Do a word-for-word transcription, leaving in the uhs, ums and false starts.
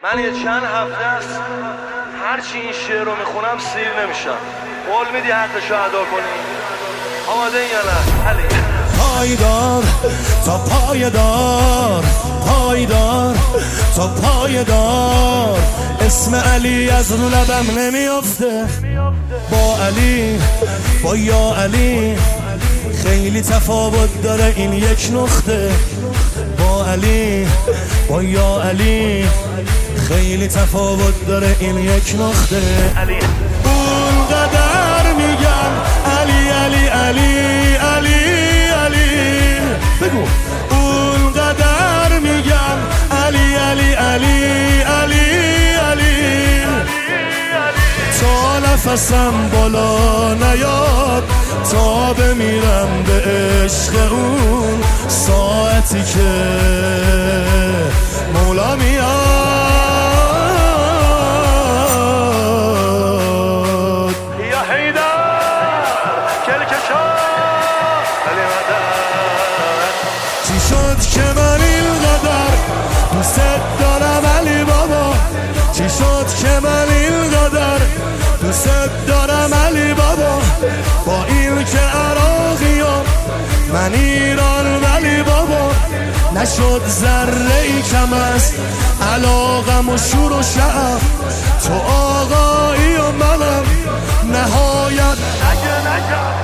من یه چند هفته است هرچی این شعر رو میخونم سیر نمیشم. قول میدی حقشو ادا کنی؟ آماده یا نه؟ علی پایدار تا پایدار، پایدار تا پایدار، اسم علی از رو لبم نمیافته. با علی با یا علی خیلی تفاوت داره این یک نقطه. با علی با یا علی خیلی تفاوت داره این یک نقطه. علی اونقدر میگم علی علی علی علی علی، بگو اونقدر میگم علی علی علی علی علی، تا نفسم بالا نیاد، تا بمیرم به عشق اون ساعتی که مولا میاد. یا حیدر کلکشا علی مدد. چی شد که من اینقدر دوست دارم علی بابا؟ چی شد که من اینقدر دوست دارم علی بابا؟ با این که عراقیم من ایران ولی بابا، نشد ذره ای کم است علاقم و شور و شعف، تو آقایی و منم نهایت نگه نگه